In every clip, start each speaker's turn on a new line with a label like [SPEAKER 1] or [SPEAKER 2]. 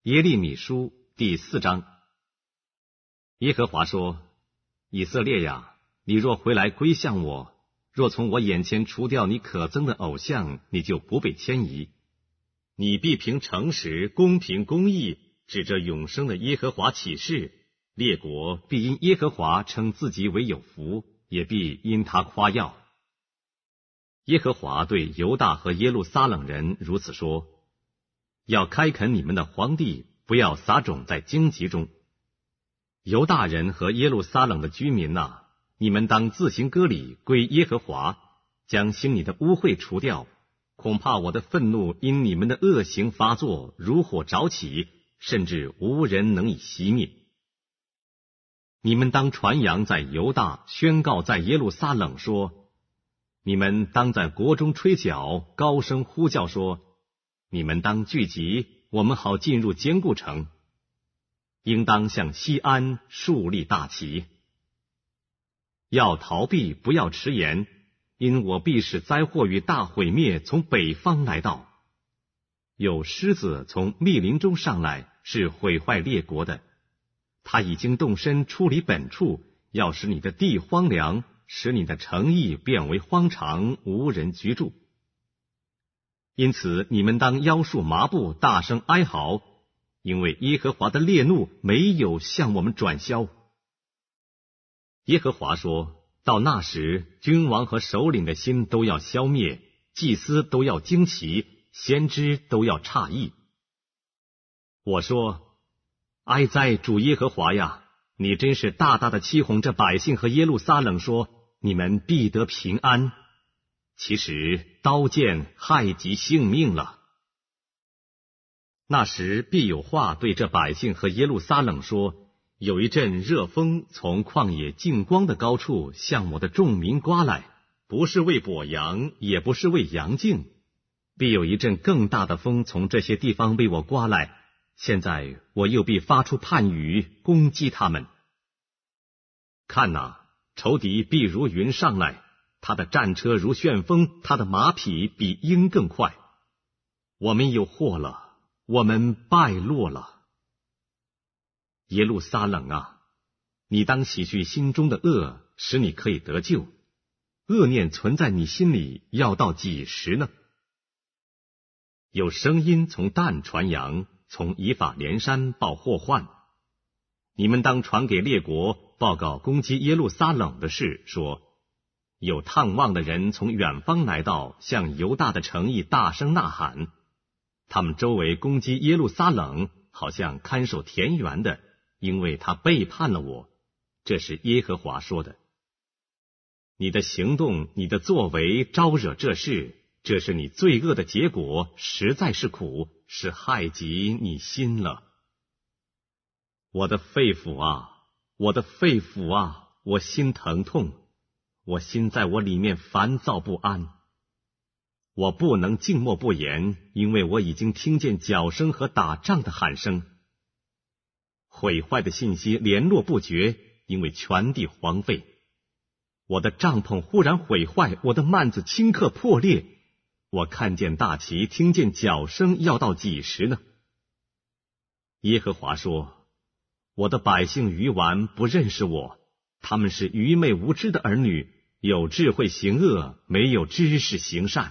[SPEAKER 1] 耶利米书第4章。耶和华说：以色列呀，你若回来归向我，若从我眼前除掉你可憎的偶像，你就不被迁移。你必凭诚实、公平、公义，指着永生的耶和华起誓，列国必因耶和华称自己为有福，也必因他夸耀。耶和华对犹大和耶路撒冷人如此说：要开垦你们的荒地，不要撒种在荆棘中。犹大人和耶路撒冷的居民哪，你们当自行割礼归耶和华，将心里的污秽除掉，恐怕我的愤怒因你们的恶行发作，如火着起，甚至无人能以熄灭。你们当传扬在犹大，宣告在耶路撒冷说：你们当在国中吹角，高声呼叫说：你们当聚集，我们好进入坚固城。应当向西安树立大旗。要逃避，不要迟延，因我必使灾祸与大毁灭从北方来到。有狮子从密林中上来，是毁坏列国的。他已经动身出离本处，要使你的地荒凉，使你的城邑变为荒场，无人居住。因此你们当腰束麻布，大声哀嚎，因为耶和华的烈怒没有向我们转消。耶和华说：到那时，君王和首领的心都要消灭，祭司都要惊奇，先知都要诧异。我说：哀哉，主耶和华呀！你真是大大的欺哄这百姓和耶路撒冷，说你们必得平安，其实刀剑害及性命了。那时必有话对这百姓和耶路撒冷说：有一阵热风从旷野净光的高处向我的众民刮来，不是为跛羊，也不是为羊净，必有一阵更大的风从这些地方为我刮来。现在我又必发出判语，攻击他们。看哪，仇敌必如云上来，他的战车如旋风，他的马匹比鹰更快。我们有祸了，我们败落了。耶路撒冷啊，你当洗去心中的恶，使你可以得救。恶念存在你心里，要到几时呢？有声音从但传扬，从以法莲山报祸患。你们当传给列国，报告攻击耶路撒冷的事，说：有探望的人从远方来到，向犹大的城邑大声呐喊。他们周围攻击耶路撒冷，好像看守田园的，因为他背叛了我。这是耶和华说的。你的行动，你的作为招惹这事，这是你罪恶的结果，实在是苦，是害及你心了。我的肺腑啊，我的肺腑啊，我心疼痛，我心在我里面烦躁不安。我不能静默不言，因为我已经听见脚声和打仗的喊声。毁坏的信息联络不绝，因为全地荒废。我的帐篷忽然毁坏，我的幔子顷刻破裂。我看见大旗，听见脚声，要到几时呢？耶和华说：我的百姓愚顽，不认识我，他们是愚昧无知的儿女，有智慧行恶，没有知识行善。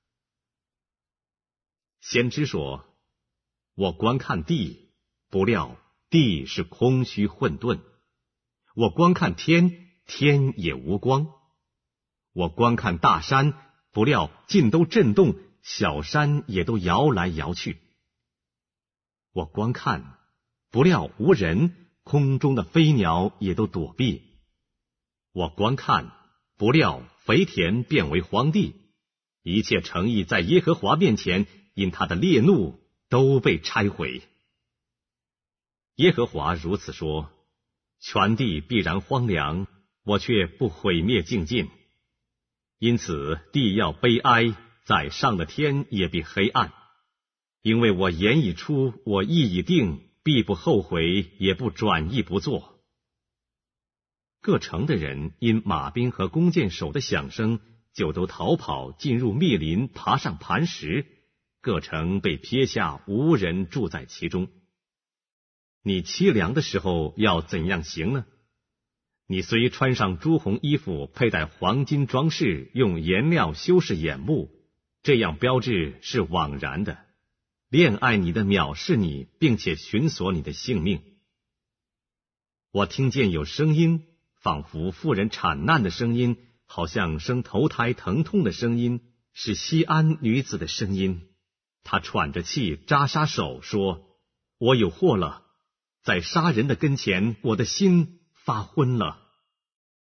[SPEAKER 1] 先知说：我观看地，不料地是空虚混沌；我观看天，天也无光；我观看大山，不料尽都震动，小山也都摇来摇去。我观看，不料无人，空中的飞鸟也都躲避。我观看，不料肥田变为荒地，一切城邑在耶和华面前，因他的烈怒都被拆毁。耶和华如此说：全地必然荒凉，我却不毁灭尽尽。因此地要悲哀，在上的天也必黑暗。因为我言已出，我意已定，必不后悔，也不转意不做。各城的人因马兵和弓箭手的响声，就都逃跑，进入密林，爬上磐石。各城被撇下，无人住在其中。 你凄凉的时候要怎样行呢？你虽穿上朱红衣服，佩戴黄金装饰，用颜料修饰眼目，这样标志是枉然的。恋爱你的藐视你，并且寻索你的性命。我听见有声音，仿佛妇人产难的声音，好像生头胎疼痛的声音，是西安女子的声音。她喘着气，扎杀手，说：我有祸了，在杀人的跟前，我的心发昏了。